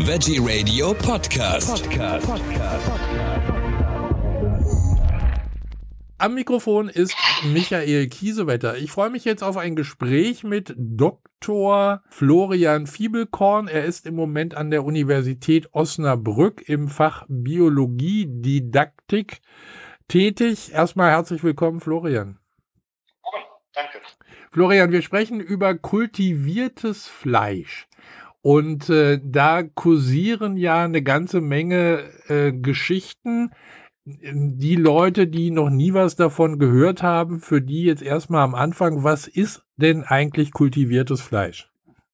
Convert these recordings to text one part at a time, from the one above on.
Veggie Radio Podcast. Am Mikrofon ist Michael Kiesewetter. Ich freue mich jetzt auf ein Gespräch mit Dr. Florian Fiebelkorn. Er ist im Moment an der Universität Osnabrück im Fach Biologie Didaktik tätig. Erstmal herzlich willkommen, Florian. Oh, danke. Florian, wir sprechen über kultiviertes Fleisch. Und da kursieren ja eine ganze Menge Geschichten. Die Leute, die noch nie was davon gehört haben, für die jetzt erstmal am Anfang, was ist denn eigentlich kultiviertes Fleisch?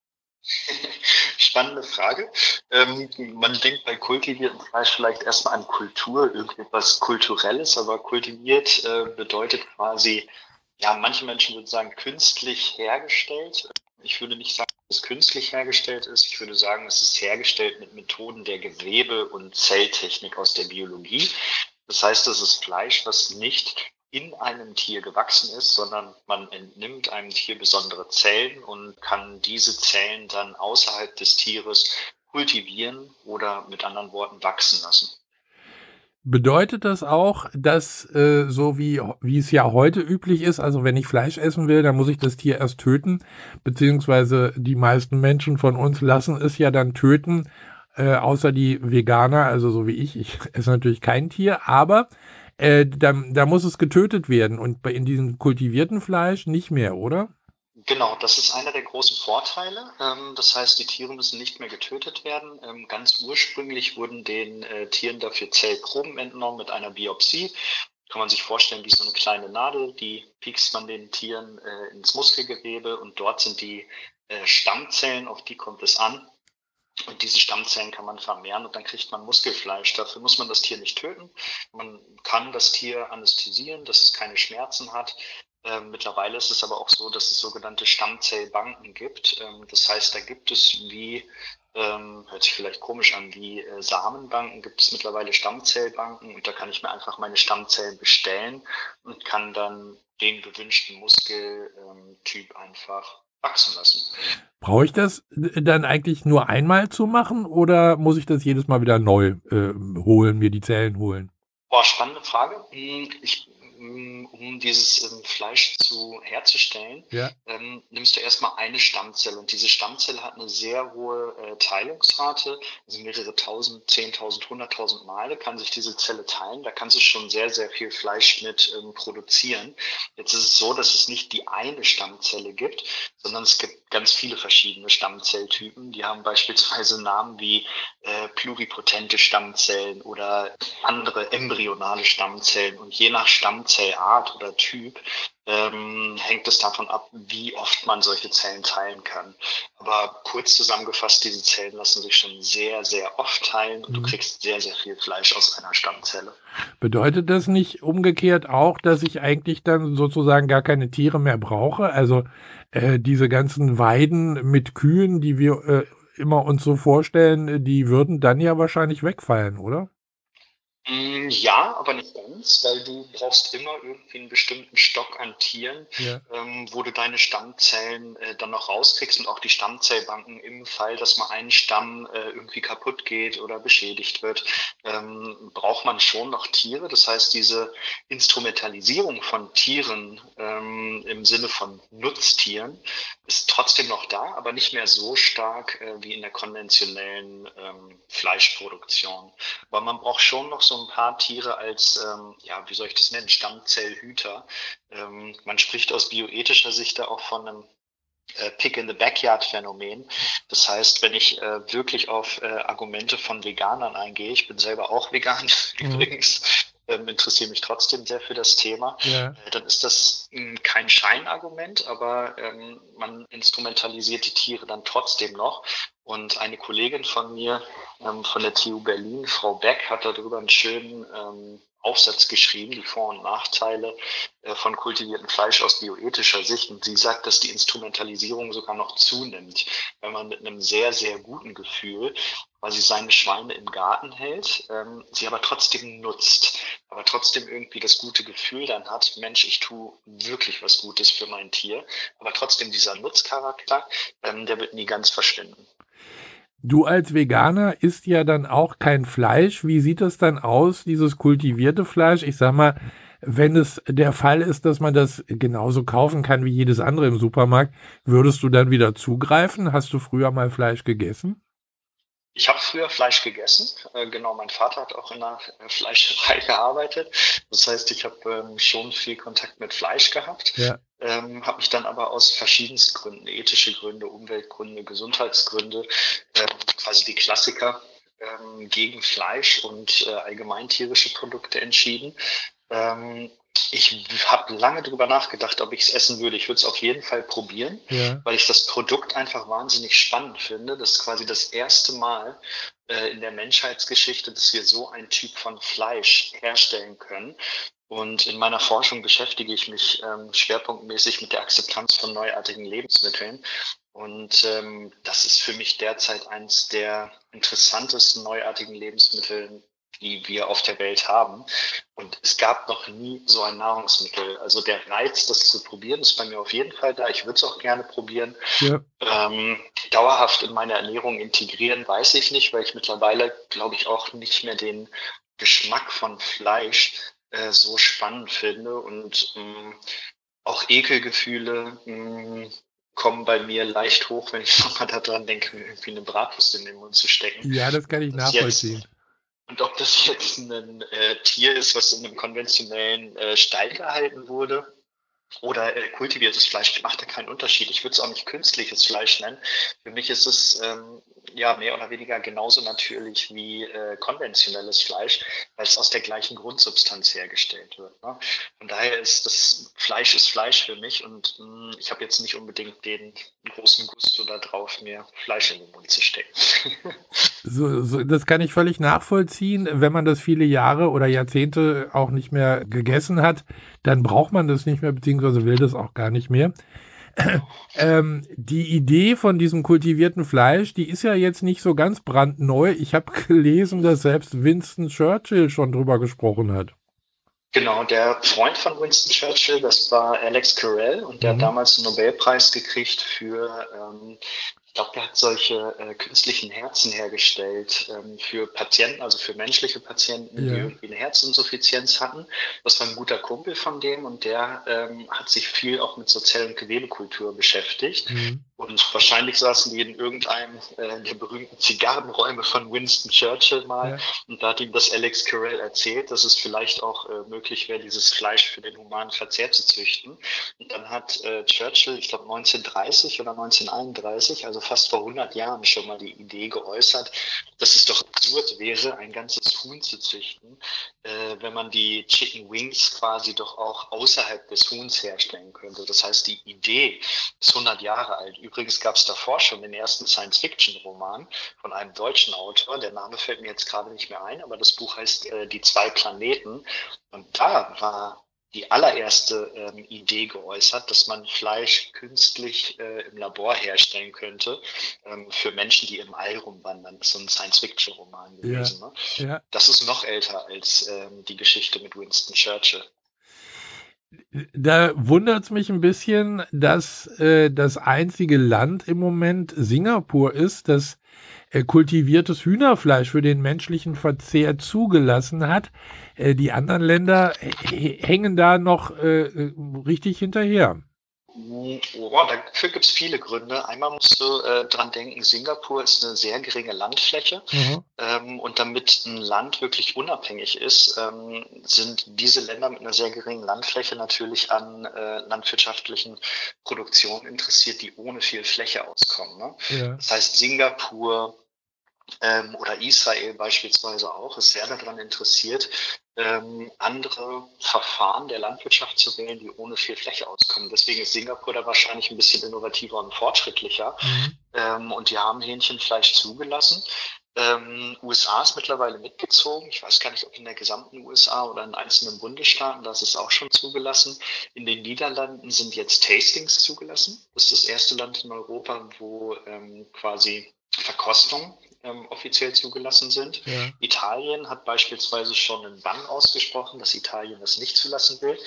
Spannende Frage. Man denkt bei kultiviertem Fleisch vielleicht erstmal an Kultur, irgendetwas Kulturelles, aber kultiviert bedeutet quasi, ja, manche Menschen würden sagen, künstlich hergestellt. Ich würde nicht sagen, dass es künstlich hergestellt ist. Ich würde sagen, es ist hergestellt mit Methoden der Gewebe- und Zelltechnik aus der Biologie. Das heißt, das ist Fleisch, was nicht in einem Tier gewachsen ist, sondern man entnimmt einem Tier besondere Zellen und kann diese Zellen dann außerhalb des Tieres kultivieren oder mit anderen Worten wachsen lassen. Bedeutet das auch, dass so wie es ja heute üblich ist, also wenn ich Fleisch essen will, dann muss ich das Tier erst töten, beziehungsweise die meisten Menschen von uns lassen es ja dann töten, außer die Veganer, also so wie ich esse natürlich kein Tier, aber da muss es getötet werden und in diesem kultivierten Fleisch nicht mehr, oder? Genau, das ist einer der großen Vorteile. Das heißt, die Tiere müssen nicht mehr getötet werden. Ganz ursprünglich wurden den Tieren dafür Zellproben entnommen mit einer Biopsie. Kann man sich vorstellen, wie so eine kleine Nadel, die piekst man den Tieren ins Muskelgewebe und dort sind die Stammzellen, auf die kommt es an. Und diese Stammzellen kann man vermehren und dann kriegt man Muskelfleisch. Dafür muss man das Tier nicht töten. Man kann das Tier anästhesieren, dass es keine Schmerzen hat. Mittlerweile ist es aber auch so, dass es sogenannte Stammzellbanken gibt. Das heißt, da gibt es hört sich vielleicht komisch an, wie Samenbanken, gibt es mittlerweile Stammzellbanken und da kann ich mir einfach meine Stammzellen bestellen und kann dann den gewünschten Muskeltyp einfach wachsen lassen. Brauche ich das dann eigentlich nur einmal zu machen oder muss ich das jedes Mal wieder neu holen, mir die Zellen holen? Boah, spannende Frage. Um dieses Fleisch herzustellen, Ja. nimmst du erstmal eine Stammzelle und diese Stammzelle hat eine sehr hohe Teilungsrate, also mehrere tausend, 10.000, 100.000 Male kann sich diese Zelle teilen, da kannst du schon sehr, sehr viel Fleisch mit produzieren. Jetzt ist es so, dass es nicht die eine Stammzelle gibt, sondern es gibt ganz viele verschiedene Stammzelltypen, die haben beispielsweise Namen wie pluripotente Stammzellen oder andere embryonale Stammzellen und je nach Stammzellart oder Typ hängt es davon ab, wie oft man solche Zellen teilen kann. Aber kurz zusammengefasst, diese Zellen lassen sich schon sehr, sehr oft teilen und du kriegst sehr, sehr viel Fleisch aus einer Stammzelle. Bedeutet das nicht umgekehrt auch, dass ich eigentlich dann sozusagen gar keine Tiere mehr brauche? Also diese ganzen Weiden mit Kühen, die wir immer uns so vorstellen, die würden dann ja wahrscheinlich wegfallen, oder? Ja, aber nicht ganz, weil du brauchst immer irgendwie einen bestimmten Stock an Tieren, Ja. wo du deine Stammzellen dann noch rauskriegst und auch die Stammzellbanken im Fall, dass mal ein Stamm irgendwie kaputt geht oder beschädigt wird, braucht man schon noch Tiere. Das heißt, diese Instrumentalisierung von Tieren im Sinne von Nutztieren ist trotzdem noch da, aber nicht mehr so stark wie in der konventionellen Fleischproduktion. Aber man braucht schon noch so ein paar Tiere als, wie soll ich das nennen, Stammzellhüter. Man spricht aus bioethischer Sicht da auch von einem Pick-in-the-Backyard-Phänomen. Das heißt, wenn ich wirklich auf Argumente von Veganern eingehe, ich bin selber auch vegan übrigens, interessiere mich trotzdem sehr für das Thema, dann ist das kein Scheinargument, aber man instrumentalisiert die Tiere dann trotzdem noch. Und eine Kollegin von mir von der TU Berlin, Frau Beck, hat darüber einen schönen Aufsatz geschrieben, die Vor- und Nachteile von kultiviertem Fleisch aus bioethischer Sicht. Und sie sagt, dass die Instrumentalisierung sogar noch zunimmt, wenn man mit einem sehr, sehr guten Gefühl quasi seine Schweine im Garten hält, sie aber trotzdem nutzt, aber trotzdem irgendwie das gute Gefühl dann hat, Mensch, ich tue wirklich was Gutes für mein Tier, aber trotzdem dieser Nutzcharakter, der wird nie ganz verschwinden. Du als Veganer isst ja dann auch kein Fleisch. Wie sieht das dann aus, dieses kultivierte Fleisch? Ich sag mal, wenn es der Fall ist, dass man das genauso kaufen kann wie jedes andere im Supermarkt, würdest du dann wieder zugreifen? Hast du früher mal Fleisch gegessen? Ich habe früher Fleisch gegessen. Genau, mein Vater hat auch in einer Fleischerei gearbeitet. Das heißt, ich habe schon viel Kontakt mit Fleisch gehabt, Ja, habe mich dann aber aus verschiedensten Gründen, ethische Gründe, Umweltgründe, Gesundheitsgründe, quasi die Klassiker, gegen Fleisch und allgemein tierische Produkte entschieden. Ähm, Ich habe lange drüber nachgedacht, ob ich es essen würde. Ich würde es auf jeden Fall probieren, ja, weil ich das Produkt einfach wahnsinnig spannend finde. Das ist quasi das erste Mal in der Menschheitsgeschichte, dass wir so einen Typ von Fleisch herstellen können. Und in meiner Forschung beschäftige ich mich schwerpunktmäßig mit der Akzeptanz von neuartigen Lebensmitteln. Und das ist für mich derzeit eines der interessantesten neuartigen Lebensmittel, die wir auf der Welt haben. Und es gab noch nie so ein Nahrungsmittel. Also der Reiz, das zu probieren, ist bei mir auf jeden Fall da. Ich würde es auch gerne probieren. ja. Ähm, Dauerhaft in meine Ernährung integrieren, weiß ich nicht, weil ich mittlerweile, glaube ich, auch nicht mehr den Geschmack von Fleisch so spannend finde. Und auch Ekelgefühle kommen bei mir leicht hoch, wenn ich nochmal daran denke, mir irgendwie eine Bratwurst in den Mund zu stecken. Ja, das kann ich Das jetzt nachvollziehen. und ob das jetzt ein Tier ist, was in einem konventionellen Stall gehalten wurde oder kultiviertes Fleisch, macht da keinen Unterschied. Ich würde es auch nicht künstliches Fleisch nennen. Für mich ist es ja mehr oder weniger genauso natürlich wie konventionelles Fleisch, weil es aus der gleichen Grundsubstanz hergestellt wird. Ne? Von daher ist Fleisch für mich und ich habe jetzt nicht unbedingt den großen Gusto da drauf, mir Fleisch in den Mund zu stecken. Das kann ich völlig nachvollziehen. Wenn man das viele Jahre oder Jahrzehnte auch nicht mehr gegessen hat, dann braucht man das nicht mehr, beziehungsweise will das auch gar nicht mehr. Genau. Die Idee von diesem kultivierten Fleisch, die ist ja jetzt nicht so ganz brandneu. Ich habe gelesen, dass selbst Winston Churchill schon drüber gesprochen hat. Genau, der Freund von Winston Churchill, das war Alex Carrel und der hat Mhm. damals einen Nobelpreis gekriegt für, ich glaube, der hat solche künstlichen Herzen hergestellt für Patienten, also für menschliche Patienten, die Ja, irgendwie eine Herzinsuffizienz hatten. Das war ein guter Kumpel von dem und der hat sich viel auch mit so Zell- und Gewebekultur beschäftigt. mhm. Und wahrscheinlich saßen die in irgendeinem der berühmten Zigarrenräume von Winston Churchill mal Ja, und da hat ihm das Alex Carrel erzählt, dass es vielleicht auch möglich wäre, dieses Fleisch für den humanen Verzehr zu züchten. Und dann hat Churchill, ich glaube 1930 oder 1931, also fast vor 100 Jahren schon mal die Idee geäußert, dass es doch absurd wäre, ein ganzes Huhn zu züchten, wenn man die Chicken Wings quasi doch auch außerhalb des Huhns herstellen könnte. Das heißt, die Idee ist 100 Jahre alt. Übrigens gab es davor schon den ersten Science-Fiction-Roman von einem deutschen Autor. Der Name fällt mir jetzt gerade nicht mehr ein, aber das Buch heißt Die zwei Planeten. Und da war die allererste Idee geäußert, dass man Fleisch künstlich im Labor herstellen könnte für Menschen, die im All rumwandern. Das ist so ein Science-Fiction-Roman ja, gewesen. Ne? ja. Das ist noch älter als die Geschichte mit Winston Churchill. Da wundert es mich ein bisschen, dass das einzige Land im Moment Singapur ist, das kultiviertes Hühnerfleisch für den menschlichen Verzehr zugelassen hat. Die anderen Länder hängen da noch richtig hinterher. Oh, dafür gibt es viele Gründe. Einmal musst du dran denken, Singapur ist eine sehr geringe Landfläche. Mhm. Und damit ein Land wirklich unabhängig ist, sind diese Länder mit einer sehr geringen Landfläche natürlich an landwirtschaftlichen Produktionen interessiert, die ohne viel Fläche auskommen. Ne? Ja, Das heißt, Singapur oder Israel beispielsweise auch, ist sehr daran interessiert, andere Verfahren der Landwirtschaft zu wählen, die ohne viel Fläche auskommen. Deswegen ist Singapur da wahrscheinlich ein bisschen innovativer und fortschrittlicher. mhm. Und die haben Hähnchenfleisch zugelassen. USA ist mittlerweile mitgezogen. Ich weiß gar nicht, ob in der gesamten USA oder in einzelnen Bundesstaaten, das ist auch schon zugelassen. In den Niederlanden sind jetzt Tastings zugelassen. Das ist das erste Land in Europa, wo quasi Verkostungen offiziell zugelassen sind. Ja, Italien hat beispielsweise schon einen Bann ausgesprochen, dass Italien das nicht zulassen will.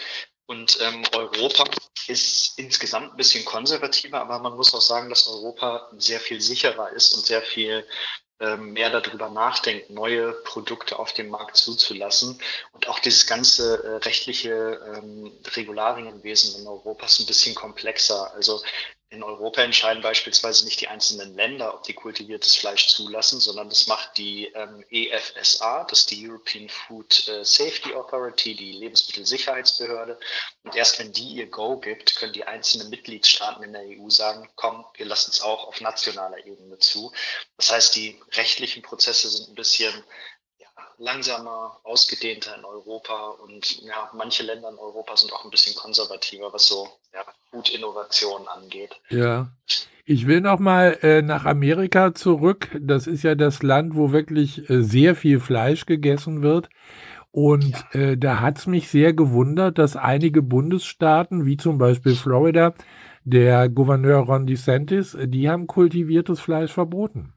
Und Europa ist insgesamt ein bisschen konservativer, aber man muss auch sagen, dass Europa sehr viel sicherer ist und sehr viel mehr darüber nachdenkt, neue Produkte auf den Markt zuzulassen. Und auch dieses ganze rechtliche Regularienwesen in Europa ist ein bisschen komplexer. Also in Europa entscheiden beispielsweise nicht die einzelnen Länder, ob die kultiviertes Fleisch zulassen, sondern das macht die EFSA, das ist die European Food Safety Authority, die Lebensmittelsicherheitsbehörde. Und erst wenn die ihr Go gibt, können die einzelnen Mitgliedstaaten in der EU sagen, komm, wir lassen es auch auf nationaler Ebene zu. Das heißt, die rechtlichen Prozesse sind ein bisschen langsamer, ausgedehnter in Europa und ja, manche Länder in Europa sind auch ein bisschen konservativer, was so Food-Innovation angeht. Ja, ich will noch mal nach Amerika zurück. Das ist ja das Land, wo wirklich sehr viel Fleisch gegessen wird. Und da hat es mich sehr gewundert, dass einige Bundesstaaten, wie zum Beispiel Florida, der Gouverneur Ron DeSantis, die haben kultiviertes Fleisch verboten.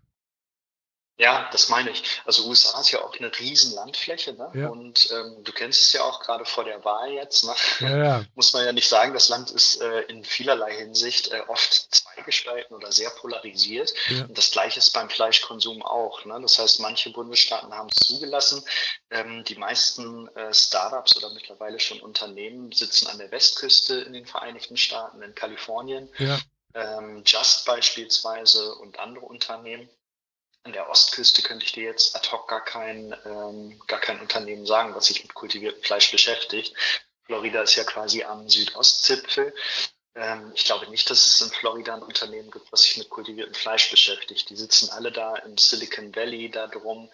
Ja, das meine ich. Also USA ist ja auch eine riesen Landfläche, ne? Ja. Und du kennst es ja auch gerade vor der Wahl jetzt, ne? Ja. Muss man ja nicht sagen, das Land ist in vielerlei Hinsicht oft zweigespalten oder sehr polarisiert. Ja. Und das Gleiche ist beim Fleischkonsum auch, ne? Das heißt, manche Bundesstaaten haben es zugelassen. Die meisten Startups oder mittlerweile schon Unternehmen sitzen an der Westküste in den Vereinigten Staaten, in Kalifornien. Ja. Just beispielsweise und andere Unternehmen. An der Ostküste könnte ich dir jetzt ad hoc gar kein Unternehmen sagen, was sich mit kultiviertem Fleisch beschäftigt. Florida ist ja quasi am Südostzipfel. Ich glaube nicht, dass es in Florida ein Unternehmen gibt, was sich mit kultiviertem Fleisch beschäftigt. Die sitzen alle da im Silicon Valley da drum,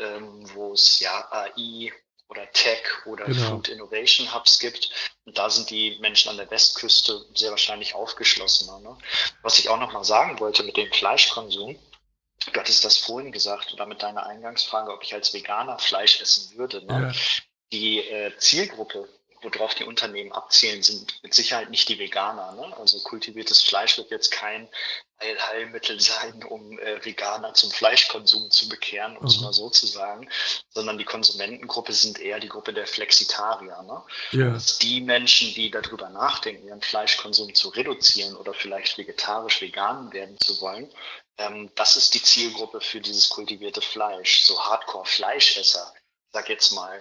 wo es ja AI oder Tech oder Food Innovation Hubs gibt. Und da sind die Menschen an der Westküste sehr wahrscheinlich aufgeschlossener, ne? Was ich auch noch mal sagen wollte mit dem Fleischkonsum, du hattest das vorhin gesagt oder mit deiner Eingangsfrage, ob ich als Veganer Fleisch essen würde. Ne? Ja. Die Zielgruppe, worauf die Unternehmen abzielen, sind mit Sicherheit nicht die Veganer. Ne? Also kultiviertes Fleisch wird jetzt kein Heilmittel sein, um Veganer zum Fleischkonsum zu bekehren, um es mal so zu sagen, sondern die Konsumentengruppe sind eher die Gruppe der Flexitarier. Ne? Ja. Das die Menschen, die darüber nachdenken, ihren Fleischkonsum zu reduzieren oder vielleicht vegetarisch-vegan werden zu wollen, das ist die Zielgruppe für dieses kultivierte Fleisch. So Hardcore-Fleischesser, sag jetzt mal,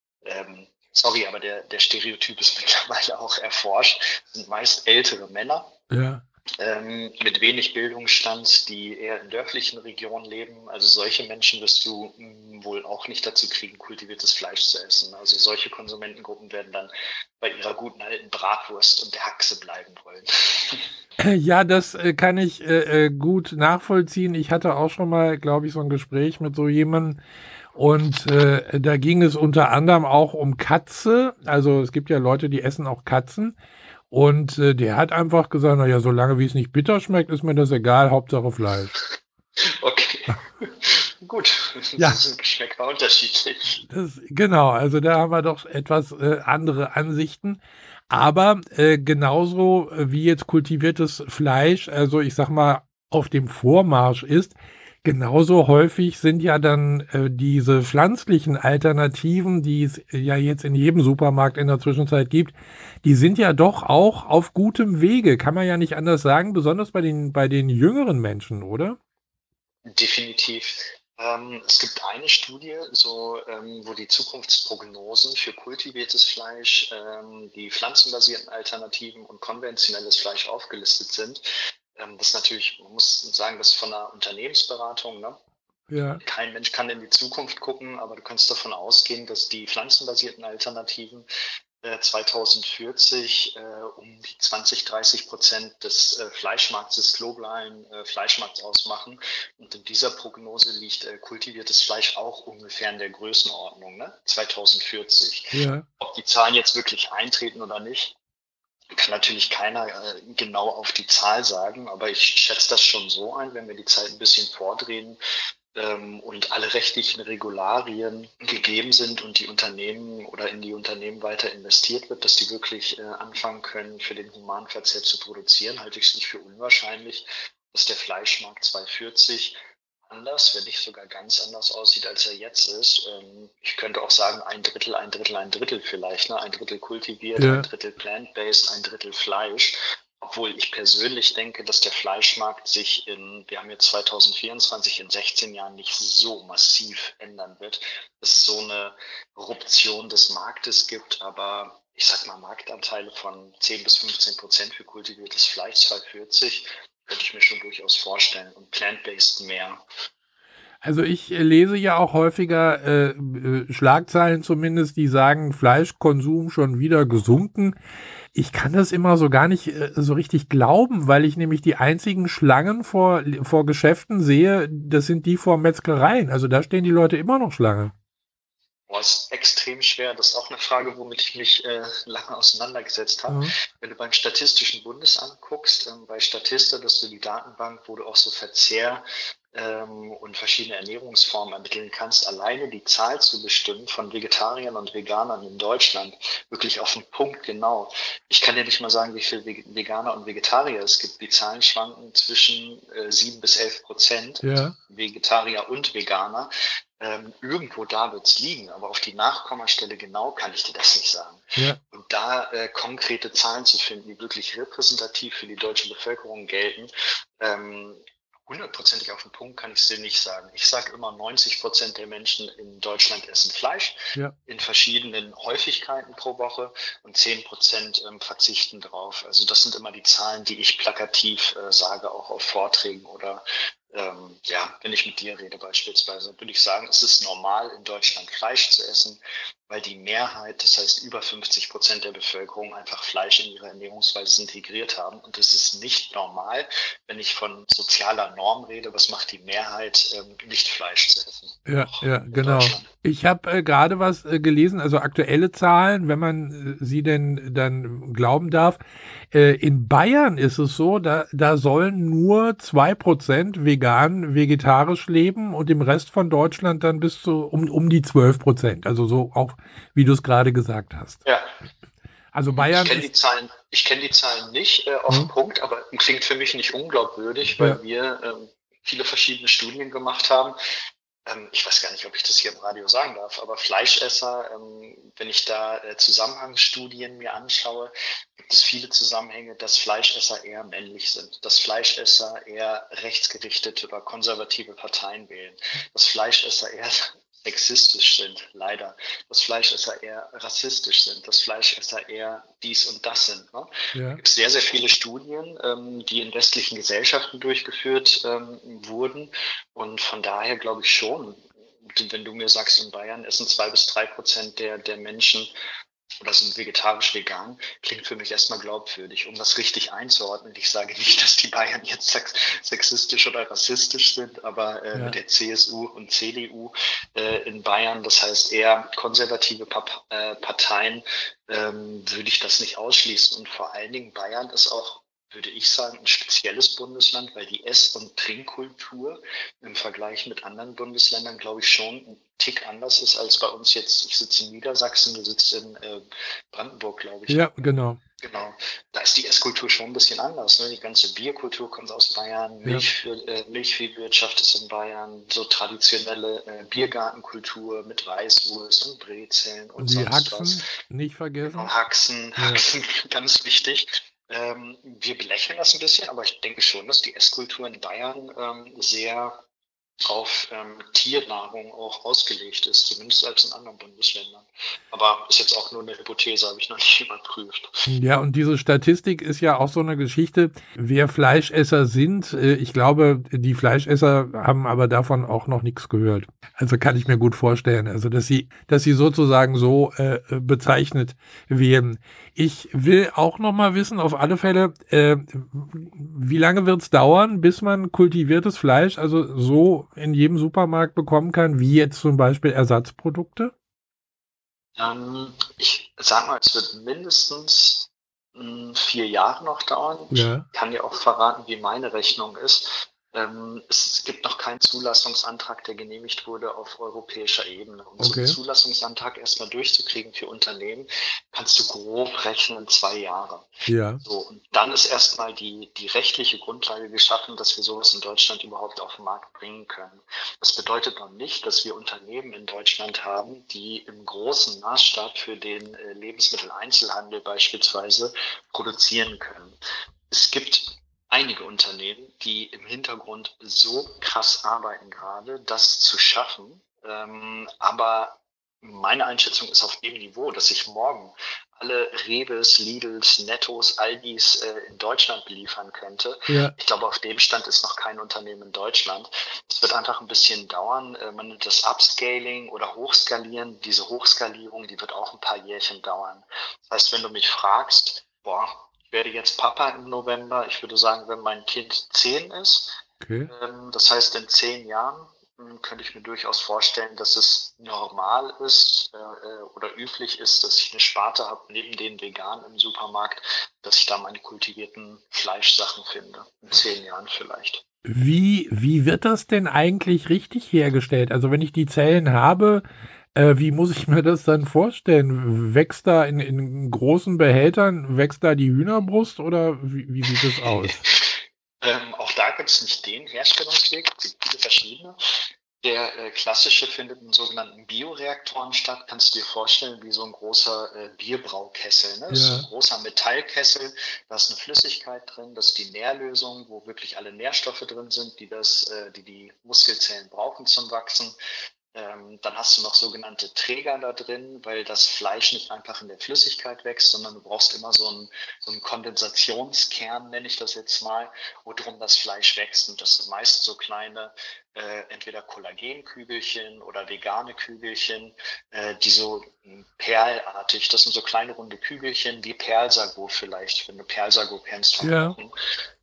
sorry, aber der Stereotyp ist mittlerweile auch erforscht, sind meist ältere Männer. Ja. Mit wenig Bildungsstand, die eher in dörflichen Regionen leben. Also solche Menschen wirst du wohl auch nicht dazu kriegen, kultiviertes Fleisch zu essen. Also solche Konsumentengruppen werden dann bei ihrer guten alten Bratwurst und der Haxe bleiben wollen. Ja, das kann ich gut nachvollziehen. Ich hatte auch schon mal, glaube ich, so ein Gespräch mit so jemandem. Und da ging es unter anderem auch um Katze. Also es gibt ja Leute, die essen auch Katzen. Und der hat einfach gesagt, naja, solange wie es nicht bitter schmeckt, ist mir das egal, Hauptsache Fleisch. Okay, gut. Ja. Das sind Geschmäcker unterschiedlich. Genau, also da haben wir doch etwas andere Ansichten. Aber genauso wie jetzt kultiviertes Fleisch, also ich sag mal, auf dem Vormarsch ist, genauso häufig sind ja dann diese pflanzlichen Alternativen, die es ja jetzt in jedem Supermarkt in der Zwischenzeit gibt, die sind ja doch auch auf gutem Wege, kann man ja nicht anders sagen, besonders bei den jüngeren Menschen, oder? Definitiv. Es gibt eine Studie, wo die Zukunftsprognosen für kultiviertes Fleisch, die pflanzenbasierten Alternativen und konventionelles Fleisch aufgelistet sind. Das ist natürlich, man muss sagen, das ist von einer Unternehmensberatung, ne? Ja. Kein Mensch kann in die Zukunft gucken, aber du kannst davon ausgehen, dass die pflanzenbasierten Alternativen 2040 um die 20-30% des Fleischmarkts, des globalen Fleischmarkts ausmachen. Und in dieser Prognose liegt kultiviertes Fleisch auch ungefähr in der Größenordnung, ne? 2040. Ja. Ob die Zahlen jetzt wirklich eintreten oder nicht, kann natürlich keiner genau auf die Zahl sagen, aber ich schätze das schon so ein, wenn wir die Zeit ein bisschen vordrehen, und alle rechtlichen Regularien gegeben sind und die Unternehmen oder in die Unternehmen weiter investiert wird, dass die wirklich anfangen können, für den Humanverzehr zu produzieren, halte ich es nicht für unwahrscheinlich, dass der Fleischmarkt 2040 anders, wenn nicht sogar ganz anders aussieht, als er jetzt ist. Ich könnte auch sagen, ein Drittel, ein Drittel, ein Drittel vielleicht, ne? Ein Drittel kultiviert, ein Drittel plant-based, ein Drittel Fleisch. Obwohl ich persönlich denke, dass der Fleischmarkt sich wir haben jetzt 2024, in 16 Jahren nicht so massiv ändern wird, dass es so eine Ruption des Marktes gibt, aber ich sag mal Marktanteile von 10-15% für kultiviertes Fleisch, 240, könnte ich mir schon durchaus vorstellen und plant-based mehr. Also ich lese ja auch häufiger Schlagzeilen zumindest, die sagen, Fleischkonsum schon wieder gesunken. Ich kann das immer so gar nicht so richtig glauben, weil ich nämlich die einzigen Schlangen vor Geschäften sehe, das sind die vor Metzgereien. Also da stehen die Leute immer noch Schlange. Boah, ist extrem schwer. Das ist auch eine Frage, womit ich mich lange auseinandergesetzt habe. Mhm. Wenn du beim Statistischen Bundesamt guckst, bei Statista, dass du die Datenbank, wo du auch so Verzehr und verschiedene Ernährungsformen ermitteln kannst, alleine die Zahl zu bestimmen von Vegetariern und Veganern in Deutschland, wirklich auf den Punkt genau. Ich kann dir nicht mal sagen, wie viele Veganer und Vegetarier es gibt. Die Zahlen schwanken zwischen 7-11%, Ja. Vegetarier und Veganer. Irgendwo da wird es liegen, aber auf die Nachkommastelle genau kann ich dir das nicht sagen. Ja. Und da konkrete Zahlen zu finden, die wirklich repräsentativ für die deutsche Bevölkerung gelten, hundertprozentig auf den Punkt kann ich es dir nicht sagen. Ich sage immer, 90% der Menschen in Deutschland essen Fleisch in verschiedenen Häufigkeiten pro Woche und 10% verzichten drauf. Also das sind immer die Zahlen, die ich plakativ sage, auch auf Vorträgen oder wenn ich mit dir rede beispielsweise, würde ich sagen, es ist normal, in Deutschland Fleisch zu essen, weil die Mehrheit, das heißt über 50% der Bevölkerung, einfach Fleisch in ihre Ernährungsweise integriert haben. Und es ist nicht normal, wenn ich von sozialer Norm rede, was macht die Mehrheit, nicht Fleisch zu essen. Ja, genau. Ich habe gerade was gelesen, also aktuelle Zahlen, wenn man sie denn dann glauben darf. In Bayern ist es so, da sollen nur 2% vegetarisch leben und im Rest von Deutschland dann bis zu um die 12%. Also so auch, wie du es gerade gesagt hast. Ja. Also Bayern. Ich kenne die Zahlen nicht auf den Punkt, aber klingt für mich nicht unglaubwürdig, weil wir viele verschiedene Studien gemacht haben. Ich weiß gar nicht, ob ich das hier im Radio sagen darf, aber Fleischesser, wenn ich da Zusammenhangsstudien mir anschaue, gibt es viele Zusammenhänge, dass Fleischesser eher männlich sind, dass Fleischesser eher rechtsgerichtete oder konservative Parteien wählen, dass Fleischesser eher sexistisch sind, leider, dass Fleischesser eher rassistisch sind, dass Fleischesser eher dies und das sind. Ne? Es gibt sehr, sehr viele Studien, die in westlichen Gesellschaften durchgeführt wurden und von daher glaube ich schon, wenn du mir sagst, in Bayern essen 2-3% der Menschen oder sind vegetarisch-vegan, klingt für mich erstmal glaubwürdig, um das richtig einzuordnen. Ich sage nicht, dass die Bayern jetzt sexistisch oder rassistisch sind, aber mit der CSU und CDU in Bayern, das heißt eher konservative Parteien, würde ich das nicht ausschließen. Und vor allen Dingen Bayern ist auch, würde ich sagen, ein spezielles Bundesland, weil die Ess- und Trinkkultur im Vergleich mit anderen Bundesländern, glaube ich, schon ein Tick anders ist als bei uns jetzt. Ich sitze in Niedersachsen, du sitzt in Brandenburg, glaube ich. Ja, genau. Genau, da ist die Esskultur schon ein bisschen anders. Ne? Die ganze Bierkultur kommt aus Bayern, Milchviehwirtschaft ist in Bayern, so traditionelle Biergartenkultur mit Weißwurst und Brezeln und die sonst Haxen, was. nicht vergessen. Genau, Haxen, ganz wichtig. Wir belächeln das ein bisschen, aber ich denke schon, dass die Esskultur in Bayern sehr auf Tiernahrung auch ausgelegt ist, zumindest als in anderen Bundesländern. Aber ist jetzt auch nur eine Hypothese, habe ich noch nicht überprüft. Ja, und diese Statistik ist ja auch so eine Geschichte, wer Fleischesser sind. Ich glaube, die Fleischesser haben aber davon auch noch nichts gehört. Also kann ich mir gut vorstellen, also dass sie sozusagen so bezeichnet werden. Ich will auch noch mal wissen, auf alle Fälle, wie lange wird es dauern, bis man kultiviertes Fleisch also so in jedem Supermarkt bekommen kann, wie jetzt zum Beispiel Ersatzprodukte? Ich sag mal, es wird mindestens 4 Jahre noch dauern. Ja. Ich kann dir auch verraten, wie meine Rechnung ist. Es gibt noch keinen Zulassungsantrag, der genehmigt wurde auf europäischer Ebene. Um so einen Okay. Zulassungsantrag erstmal durchzukriegen für Unternehmen, kannst du grob rechnen 2 Jahre. Ja. So, und dann ist erstmal die rechtliche Grundlage geschaffen, dass wir sowas in Deutschland überhaupt auf den Markt bringen können. Das bedeutet noch nicht, dass wir Unternehmen in Deutschland haben, die im großen Maßstab für den Lebensmitteleinzelhandel beispielsweise produzieren können. Es gibt einige Unternehmen, die im Hintergrund so krass arbeiten gerade, das zu schaffen. Aber meine Einschätzung ist auf dem Niveau, dass ich morgen alle Reves, Lidls, Nettos, Aldis in Deutschland beliefern könnte. Ja. Ich glaube, auf dem Stand ist noch kein Unternehmen in Deutschland. Es wird einfach ein bisschen dauern. Man nennt das Upscaling oder Hochskalieren. Diese Hochskalierung, die wird auch ein paar Jährchen dauern. Das heißt, wenn du mich fragst, ich werde jetzt Papa im November. Ich würde sagen, wenn mein Kind 10 ist, Okay. das heißt in 10 Jahren, könnte ich mir durchaus vorstellen, dass es normal ist oder üblich ist, dass ich eine Sparte habe neben den Veganen im Supermarkt, dass ich da meine kultivierten Fleischsachen finde. In 10 Jahren vielleicht. Wie wird das denn eigentlich richtig hergestellt? Also wenn ich die Zellen habe, wie muss ich mir das dann vorstellen? Wächst da in großen Behältern, wächst da die Hühnerbrust oder wie sieht das aus? Auch da gibt es nicht den Herstellungsweg, es gibt viele verschiedene. Der klassische findet in sogenannten Bioreaktoren statt. Kannst du dir vorstellen, wie so ein großer Bierbraukessel. Ne? Das ist so ein großer Metallkessel, da ist eine Flüssigkeit drin, das ist die Nährlösung, wo wirklich alle Nährstoffe drin sind, die Muskelzellen brauchen zum Wachsen. Dann hast du noch sogenannte Träger da drin, weil das Fleisch nicht einfach in der Flüssigkeit wächst, sondern du brauchst immer so einen Kondensationskern, nenne ich das jetzt mal, worum das Fleisch wächst. Und das sind meist so kleine, entweder Kollagenkügelchen oder vegane Kügelchen, die so perlartig, das sind so kleine runde Kügelchen wie Perlsago vielleicht, wenn du Perlsago kennst vom Kochen.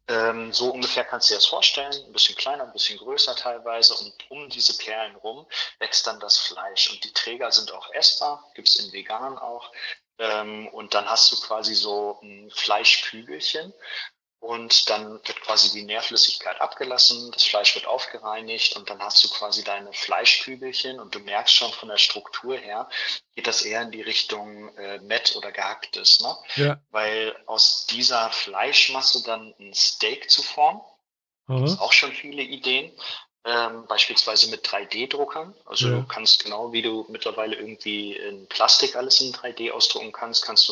So ungefähr kannst du dir das vorstellen, ein bisschen kleiner, ein bisschen größer teilweise, und um diese Perlen rum wächst dann das Fleisch, und die Träger sind auch essbar, gibt es in vegan auch, und dann hast du quasi so ein Fleischkügelchen, und dann wird quasi die Nährflüssigkeit abgelassen, das Fleisch wird aufgereinigt, und dann hast du quasi deine Fleischkügelchen, und du merkst schon von der Struktur her, geht das eher in die Richtung Mett oder Gehacktes, ne? Ja. Weil aus dieser Fleischmasse dann ein Steak zu formen, gibt es auch schon viele Ideen. Beispielsweise mit 3D-Druckern. Also du kannst, genau wie du mittlerweile irgendwie in Plastik alles in 3D ausdrucken kannst, kannst du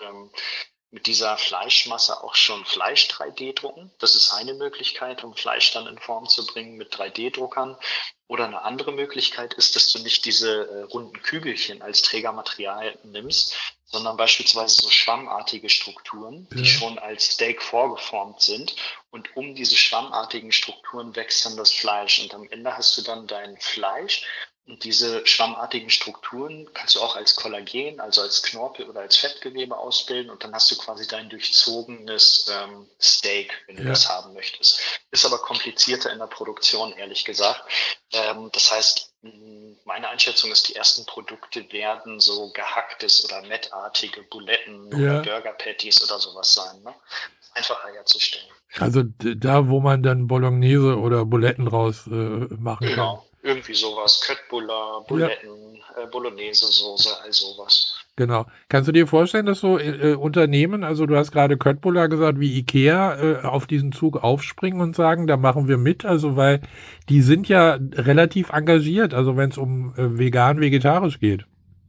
mit dieser Fleischmasse auch schon Fleisch 3D drucken. Das ist eine Möglichkeit, um Fleisch dann in Form zu bringen mit 3D-Druckern. Oder eine andere Möglichkeit ist, dass du nicht diese runden Kügelchen als Trägermaterial nimmst, sondern beispielsweise so schwammartige Strukturen, die schon als Steak vorgeformt sind. Und um diese schwammartigen Strukturen wächst dann das Fleisch. Und am Ende hast du dann dein Fleisch. Und diese schwammartigen Strukturen kannst du auch als Kollagen, also als Knorpel oder als Fettgewebe ausbilden, und dann hast du quasi dein durchzogenes Steak, wenn du das haben möchtest. Ist aber komplizierter in der Produktion, ehrlich gesagt. Das heißt, meine Einschätzung ist, die ersten Produkte werden so gehacktes oder mettartige Buletten oder Burger Patties oder sowas sein. Ne? Einfacher herzustellen. Also da, wo man dann Bolognese oder Buletten raus machen kann. Genau, irgendwie sowas. Köttbullar, Buletten, Bolognese-Soße, all sowas. Genau. Kannst du dir vorstellen, dass so Unternehmen, also du hast gerade Köttbullar gesagt, wie Ikea, auf diesen Zug aufspringen und sagen, da machen wir mit? Also weil die sind ja relativ engagiert, also wenn es um vegan-vegetarisch geht.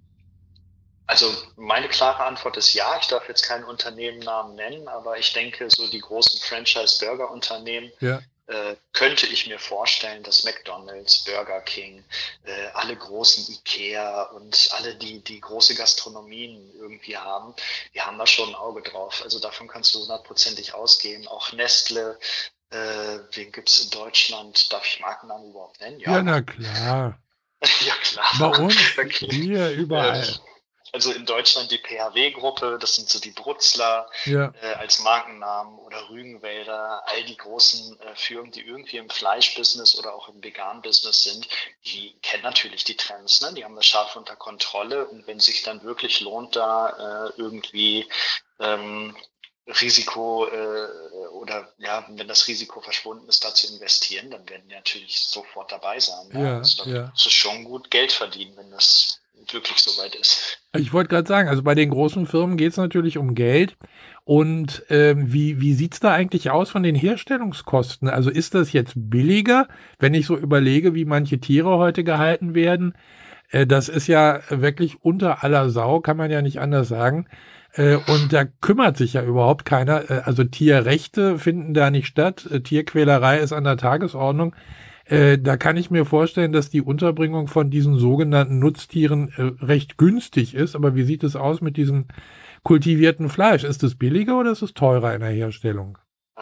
Also meine klare Antwort ist ja. Ich darf jetzt keinen Unternehmennamen nennen, aber ich denke, so die großen Franchise-Burger-Unternehmen, könnte ich mir vorstellen, dass McDonald's, Burger King, alle großen Ikea und alle, die große Gastronomien irgendwie haben, die haben da schon ein Auge drauf. Also davon kannst du 100%ig ausgehen. Auch Nestle, wen gibt's in Deutschland? Darf ich Markennamen überhaupt nennen? Ja, na klar. Ja, klar. Bei uns, hier, überall. Also in Deutschland die PHW-Gruppe, das sind so die Brutzler als Markennamen, oder Rügenwälder, all die großen Firmen, die irgendwie im Fleischbusiness oder auch im Vegan-Business sind, die kennen natürlich die Trends, ne? Die haben das scharf unter Kontrolle, und wenn es sich dann wirklich lohnt, da irgendwie Risiko oder ja, wenn das Risiko verschwunden ist, da zu investieren, dann werden die natürlich sofort dabei sein. Ja? Also da ist es schon gut Geld verdienen, wenn das wirklich soweit ist. Ich wollte gerade sagen, also bei den großen Firmen geht es natürlich um Geld. Und wie sieht es da eigentlich aus von den Herstellungskosten? Also ist das jetzt billiger, wenn ich so überlege, wie manche Tiere heute gehalten werden? Das ist ja wirklich unter aller Sau, kann man ja nicht anders sagen. Und da kümmert sich ja überhaupt keiner. Also Tierrechte finden da nicht statt. Tierquälerei ist an der Tagesordnung. Da kann ich mir vorstellen, dass die Unterbringung von diesen sogenannten Nutztieren recht günstig ist. Aber wie sieht es aus mit diesem kultivierten Fleisch? Ist es billiger oder ist es teurer in der Herstellung?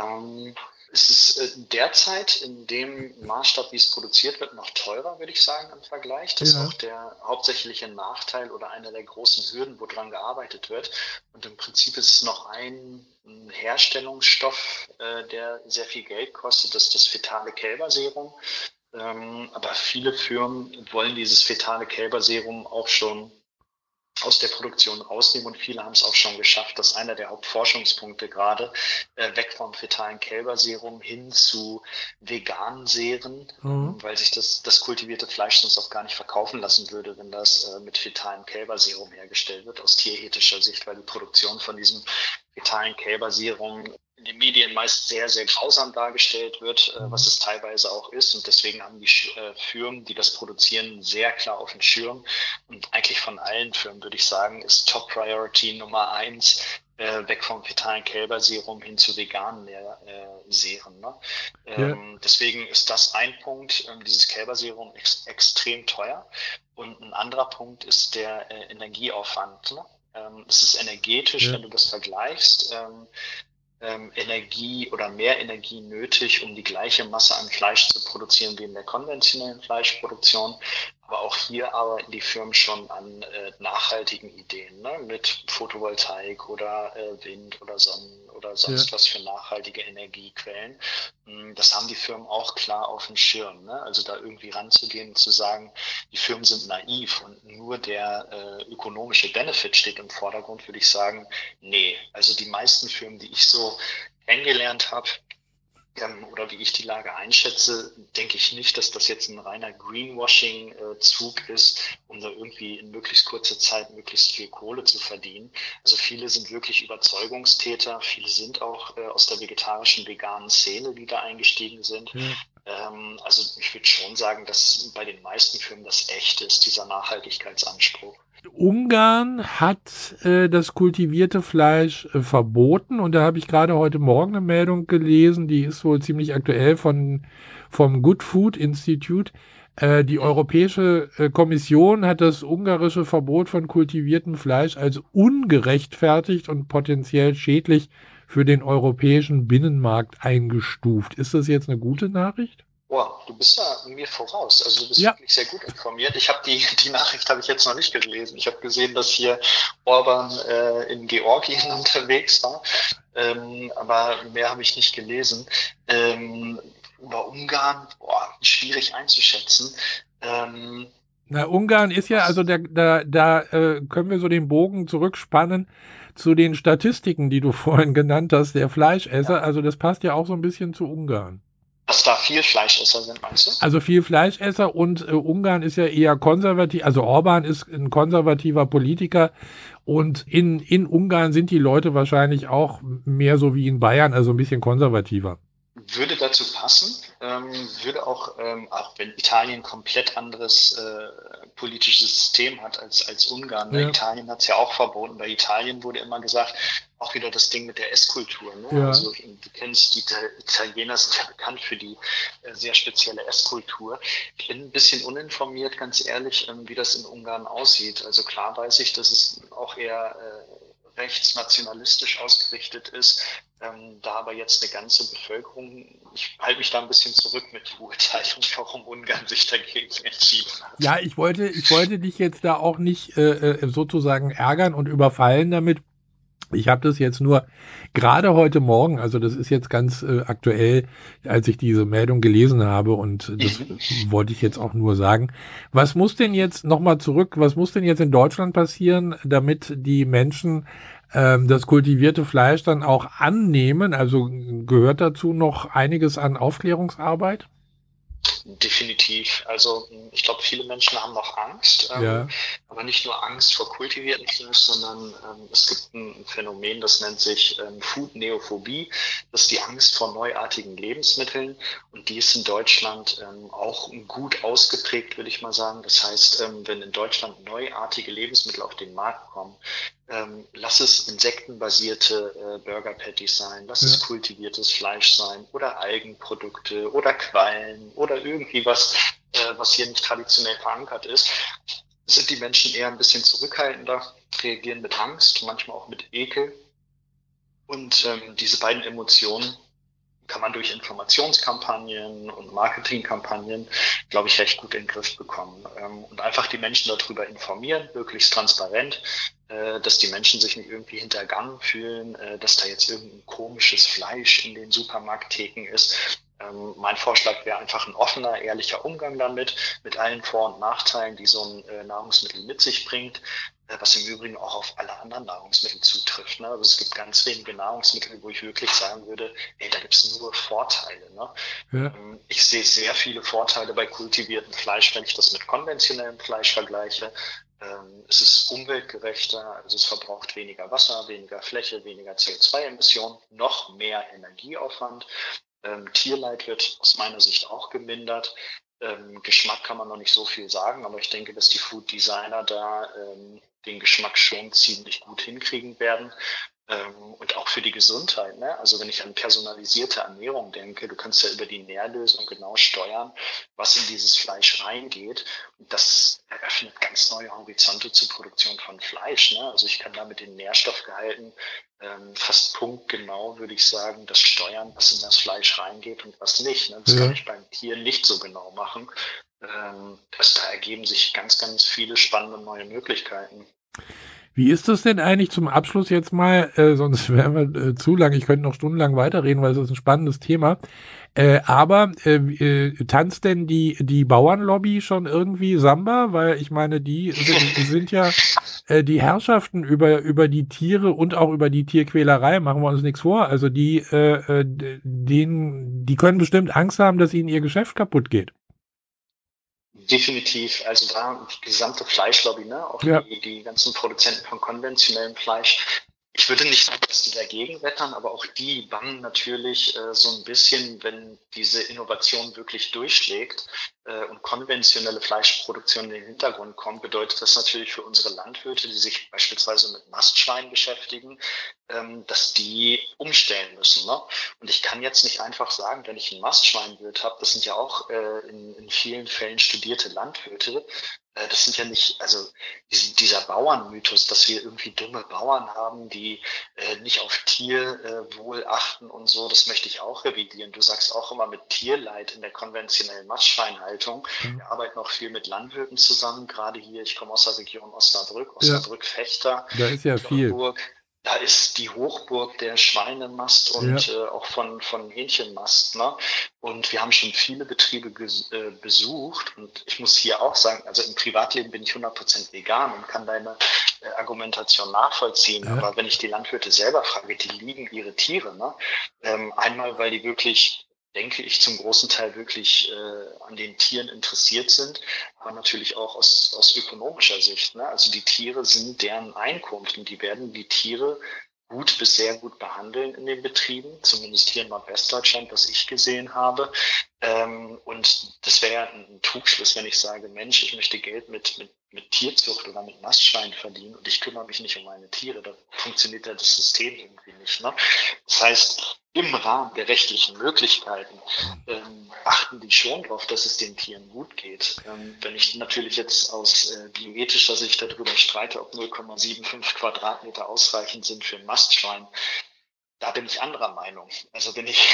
Es ist derzeit in dem Maßstab, wie es produziert wird, noch teurer, würde ich sagen, im Vergleich. Das ist auch der hauptsächliche Nachteil oder einer der großen Hürden, woran gearbeitet wird. Und im Prinzip ist es noch ein Herstellungsstoff, der sehr viel Geld kostet, das ist das fetale Kälberserum. Aber viele Firmen wollen dieses fetale Kälberserum auch schon aus der Produktion rausnehmen und viele haben es auch schon geschafft. Das ist einer der Hauptforschungspunkte gerade, weg vom fetalen Kälberserum hin zu veganen Seren, weil sich das kultivierte Fleisch sonst auch gar nicht verkaufen lassen würde, wenn das mit fetalem Kälberserum hergestellt wird, aus tierethischer Sicht, weil die Produktion von diesem fetalen Kälberserum in den Medien meist sehr, sehr grausam dargestellt wird, was es teilweise auch ist. Und deswegen haben die Firmen, die das produzieren, sehr klar auf dem Schirm. Und eigentlich von allen Firmen, würde ich sagen, ist Top Priority Nummer 1, weg vom fetalen Kälberserum hin zu veganen Seren. Ne? Deswegen ist das ein Punkt, dieses Kälberserum extrem teuer. Und ein anderer Punkt ist der Energieaufwand. Ne? Es ist energetisch, wenn du das vergleichst, Energie oder mehr Energie nötig, um die gleiche Masse an Fleisch zu produzieren wie in der konventionellen Fleischproduktion. Aber auch hier arbeiten die Firmen schon an nachhaltigen Ideen, ne? Mit Photovoltaik oder Wind oder Sonnen oder sonst was für nachhaltige Energiequellen. Das haben die Firmen auch klar auf dem Schirm. Ne? Also da irgendwie ranzugehen und zu sagen, die Firmen sind naiv und nur der ökonomische Benefit steht im Vordergrund, würde ich sagen, nee. Also die meisten Firmen, die ich so kennengelernt habe, oder wie ich die Lage einschätze, denke ich nicht, dass das jetzt ein reiner Greenwashing-Zug ist, um da irgendwie in möglichst kurzer Zeit möglichst viel Kohle zu verdienen. Also viele sind wirklich Überzeugungstäter, viele sind auch aus der vegetarischen, veganen Szene, die da eingestiegen sind. Also ich würde schon sagen, dass bei den meisten Firmen das echt ist, dieser Nachhaltigkeitsanspruch. Ungarn hat das kultivierte Fleisch verboten und da habe ich gerade heute Morgen eine Meldung gelesen, die ist wohl ziemlich aktuell vom Good Food Institute. Die Europäische Kommission hat das ungarische Verbot von kultiviertem Fleisch als ungerechtfertigt und potenziell schädlich für den europäischen Binnenmarkt eingestuft. Ist das jetzt eine gute Nachricht? Boah, du bist da mir voraus. Also du bist wirklich sehr gut informiert. Ich habe die Nachricht habe ich jetzt noch nicht gelesen. Ich habe gesehen, dass hier Orban in Georgien unterwegs war, aber mehr habe ich nicht gelesen. Über Ungarn, schwierig einzuschätzen. Na, Ungarn ist ja, also da können wir so den Bogen zurückspannen zu den Statistiken, die du vorhin genannt hast, der Fleischesser. Ja. Also das passt ja auch so ein bisschen zu Ungarn. Dass da viel Fleischesser sind, meinst du? Also viel Fleischesser und Ungarn ist ja eher konservativ, also Orban ist ein konservativer Politiker und in Ungarn sind die Leute wahrscheinlich auch mehr so wie in Bayern, also ein bisschen konservativer. Würde dazu passen, würde auch wenn Italien komplett anderes politisches System hat als Ungarn. Ja. Italien hat es ja auch verboten. Bei Italien wurde immer gesagt, auch wieder das Ding mit der Esskultur. Ne? Ja. Also du kennst, die Italiener sind ja bekannt für die sehr spezielle Esskultur. Ich bin ein bisschen uninformiert, ganz ehrlich, wie das in Ungarn aussieht. Also klar weiß ich, dass es auch eher rechtsnationalistisch ausgerichtet ist. Da aber jetzt eine ganze Bevölkerung, ich halte mich da ein bisschen zurück mit Beurteilung, warum Ungarn sich dagegen entschieden hat. Ja, ich wollte dich jetzt da auch nicht sozusagen ärgern und überfallen damit. Ich habe das jetzt nur gerade heute Morgen, also das ist jetzt ganz aktuell, als ich diese Meldung gelesen habe und das wollte ich jetzt auch nur sagen. Was muss denn jetzt, nochmal zurück, was muss denn jetzt in Deutschland passieren, damit die Menschen das kultivierte Fleisch dann auch annehmen? Also gehört dazu noch einiges an Aufklärungsarbeit? Definitiv. Also ich glaube, viele Menschen haben noch Angst, Ja, aber nicht nur Angst vor kultiviertem Fleisch, sondern es gibt ein Phänomen, das nennt sich Food-Neophobie. Das ist die Angst vor neuartigen Lebensmitteln und die ist in Deutschland auch gut ausgeprägt, würde ich mal sagen. Das heißt, wenn in Deutschland neuartige Lebensmittel auf den Markt kommen, lass es insektenbasierte Burger Patties sein, lass ja, es kultiviertes Fleisch sein oder Algenprodukte oder Quallen oder irgendwie was, was hier nicht traditionell verankert ist, sind die Menschen eher ein bisschen zurückhaltender, reagieren mit Angst, manchmal auch mit Ekel. Und diese beiden Emotionen kann man durch Informationskampagnen und Marketingkampagnen, glaube ich, recht gut in den Griff bekommen. Und einfach die Menschen darüber informieren, möglichst transparent, dass die Menschen sich nicht irgendwie hintergangen fühlen, dass da jetzt irgendein komisches Fleisch in den Supermarkttheken ist. Mein Vorschlag wäre einfach ein offener, ehrlicher Umgang damit, mit allen Vor- und Nachteilen, die so ein Nahrungsmittel mit sich bringt, was im Übrigen auch auf alle anderen Nahrungsmittel zutrifft. Ne? Also es gibt ganz wenige Nahrungsmittel, wo ich wirklich sagen würde, ey, da gibt's nur Vorteile. Ne? ja, Ich sehe sehr viele Vorteile bei kultiviertem Fleisch, wenn ich das mit konventionellem Fleisch vergleiche. Es ist umweltgerechter, also es verbraucht weniger Wasser, weniger Fläche, weniger CO2-Emissionen, noch mehr Energieaufwand. Tierleid wird aus meiner Sicht auch gemindert. Geschmack kann man noch nicht so viel sagen, aber ich denke, dass die Food Designer da den Geschmack schon ziemlich gut hinkriegen werden. Und auch für die Gesundheit. Ne? Also wenn ich an personalisierte Ernährung denke, du kannst ja über die Nährlösung genau steuern, was in dieses Fleisch reingeht. Und das eröffnet ganz neue Horizonte zur Produktion von Fleisch. Ne? Also ich kann da mit den Nährstoffgehalten fast punktgenau, würde ich sagen, das steuern, was in das Fleisch reingeht und was nicht. Ne? Das kann ja. ich beim Tier nicht so genau machen. Da ergeben sich ganz, ganz viele spannende neue Möglichkeiten. Wie ist das denn eigentlich zum Abschluss jetzt mal, sonst wären wir zu lang, ich könnte noch stundenlang weiterreden, weil es ist ein spannendes Thema. Tanzt denn die Bauernlobby schon irgendwie Samba? Weil ich meine, die sind ja die Herrschaften über die Tiere und auch über die Tierquälerei, machen wir uns nichts vor. Also die können bestimmt Angst haben, dass ihnen ihr Geschäft kaputt geht. Definitiv, also da die gesamte Fleischlobby, ne, auch Ja, die ganzen Produzenten von konventionellem Fleisch. Ich würde nicht sagen, dass die dagegen wettern, aber auch die bangen natürlich so ein bisschen, wenn diese Innovation wirklich durchschlägt und konventionelle Fleischproduktion in den Hintergrund kommt, bedeutet das natürlich für unsere Landwirte, die sich beispielsweise mit Mastschweinen beschäftigen, dass die umstellen müssen. Ne? Und ich kann jetzt nicht einfach sagen, wenn ich einen Mastschweinwirt habe, das sind ja auch in vielen Fällen studierte Landwirte, das sind ja nicht, also dieser Bauernmythos, dass wir irgendwie dumme Bauern haben, die nicht auf Tierwohl achten und so, das möchte ich auch revidieren. Du sagst auch immer mit Tierleid in der konventionellen Mastschweinhaltung. ja, Wir arbeiten auch viel mit Landwirten zusammen, gerade hier, ich komme aus der Region Osnabrück, ja, Osnabrück-Fechter, da ist ja viel. Niedernburg. Da ist die Hochburg der Schweinemast Ja, und auch von Hähnchenmast. Ne? Und wir haben schon viele Betriebe besucht. Und ich muss hier auch sagen, also im Privatleben bin ich 100% vegan und kann deine Argumentation nachvollziehen. ja, Aber wenn ich die Landwirte selber frage, die lieben ihre Tiere. Ne? Einmal, weil die wirklich, denke ich, zum großen Teil wirklich an den Tieren interessiert sind, aber natürlich auch aus ökonomischer Sicht. Ne? Also die Tiere sind deren Einkunft und die werden die Tiere gut bis sehr gut behandeln in den Betrieben, zumindest hier in Nordwestdeutschland, was ich gesehen habe. Und das wäre ja ein Trugschluss, wenn ich sage, Mensch, ich möchte Geld mit Tierzucht oder mit Mastschwein verdienen und ich kümmere mich nicht um meine Tiere. Da funktioniert ja das System irgendwie nicht. Ne? Das heißt, im Rahmen der rechtlichen Möglichkeiten achten die schon darauf, dass es den Tieren gut geht. Wenn ich natürlich jetzt aus bioethischer Sicht darüber streite, ob 0,75 Quadratmeter ausreichend sind für ein Mastschwein, da bin ich anderer Meinung. Also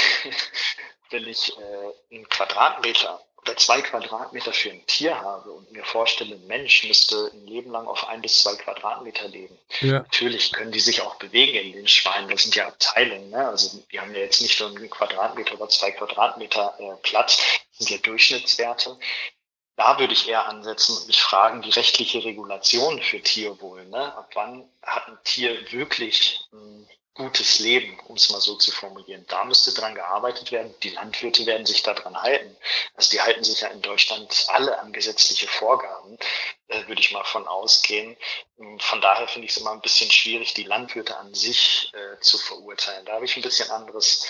wenn ich einen Quadratmeter oder 2 Quadratmeter für ein Tier habe und mir vorstelle, ein Mensch müsste ein Leben lang auf 1 bis 2 Quadratmeter leben. ja, Natürlich können die sich auch bewegen in den Schweinen. Das sind ja Abteilungen. Ne? Also die haben ja jetzt nicht nur 1 Quadratmeter oder 2 Quadratmeter Platz. Das sind ja Durchschnittswerte. Da würde ich eher ansetzen und mich fragen, die rechtliche Regulation für Tierwohl. Ne? Ab wann hat ein Tier wirklich ein gutes Leben, um es mal so zu formulieren? Da müsste dran gearbeitet werden. Die Landwirte werden sich daran halten. Also die halten sich ja in Deutschland alle an gesetzliche Vorgaben, würde ich mal von ausgehen. Von daher finde ich es immer ein bisschen schwierig, die Landwirte an sich zu verurteilen. Da habe ich ein bisschen anderes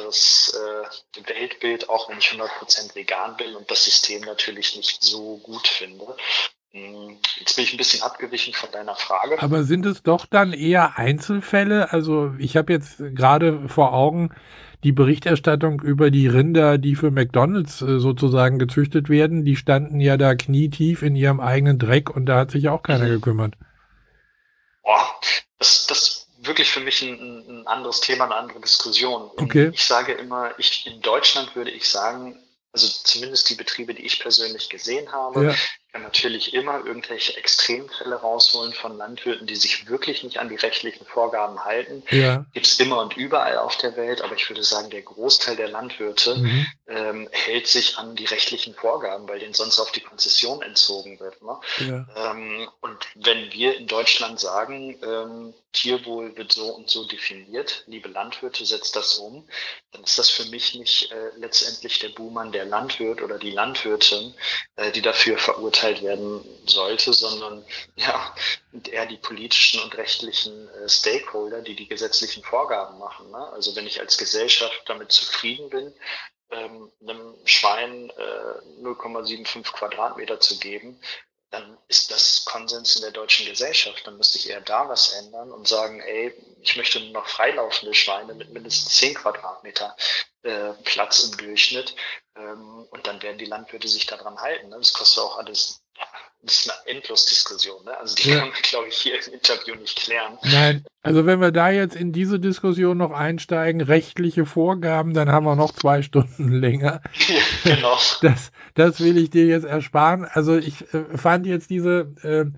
Weltbild, auch wenn ich 100% vegan bin und das System natürlich nicht so gut finde. Jetzt bin ich ein bisschen abgewichen von deiner Frage. Aber sind es doch dann eher Einzelfälle? Also ich habe jetzt gerade vor Augen die Berichterstattung über die Rinder, die für McDonald's sozusagen gezüchtet werden. Die standen ja da knietief in ihrem eigenen Dreck und da hat sich auch keiner gekümmert. Boah, das wirklich für mich ein anderes Thema, eine andere Diskussion. Okay. Ich sage immer, in Deutschland würde ich sagen, also zumindest die Betriebe, die ich persönlich gesehen habe, Ja. kann natürlich immer irgendwelche Extremfälle rausholen von Landwirten, die sich wirklich nicht an die rechtlichen Vorgaben halten. Ja. Gibt es immer und überall auf der Welt, aber ich würde sagen, der Großteil der Landwirte hält sich an die rechtlichen Vorgaben, weil denen sonst auf die Konzession entzogen wird. Ne? Ja. Und wenn wir in Deutschland sagen, Tierwohl wird so und so definiert, liebe Landwirte, setzt das um, dann ist das für mich nicht letztendlich der Buhmann, der Landwirt oder die Landwirtin, die dafür verurteilt werden sollte, sondern ja, eher die politischen und rechtlichen Stakeholder, die die gesetzlichen Vorgaben machen. Ne? Also wenn ich als Gesellschaft damit zufrieden bin, einem Schwein 0,75 Quadratmeter zu geben, dann ist das Konsens in der deutschen Gesellschaft. Dann müsste ich eher da was ändern und sagen, ey, ich möchte nur noch freilaufende Schweine mit mindestens 10 Quadratmeter Platz im Durchschnitt. Und dann werden die Landwirte sich daran halten. Ne? Das kostet auch alles, das ist eine Endlosdiskussion. Ne? Also die kann man, glaube ich, hier im Interview nicht klären. Nein, also wenn wir da jetzt in diese Diskussion noch einsteigen, rechtliche Vorgaben, dann haben wir noch 2 Stunden länger. Ja, genau. Das will ich dir jetzt ersparen. Also ich fand jetzt diese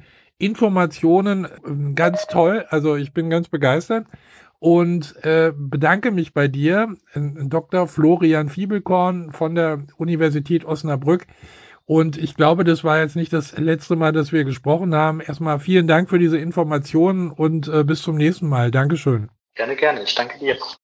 Informationen ganz toll. Also ich bin ganz begeistert und bedanke mich bei dir, Dr. Florian Fiebelkorn von der Universität Osnabrück. Und ich glaube, das war jetzt nicht das letzte Mal, dass wir gesprochen haben. Erstmal vielen Dank für diese Informationen und bis zum nächsten Mal. Dankeschön. Gerne, gerne. Ich danke dir.